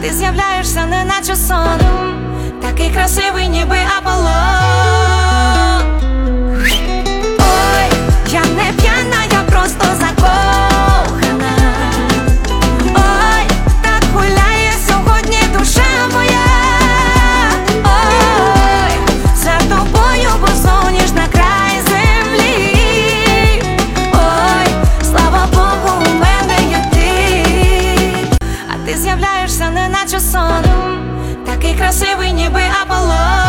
ти з'являєшся неначе сон, такий красивий, ніби Аполлон. Ой, я не п'яна, я просто закохана. Ой, так гуляє сьогодні душа моя. Ой, за тобою посоніш на край землі. Ой, слава Богу, у мене є ти. А ти з'являєшся неначе сон, такий красивий, ніби Аполлон.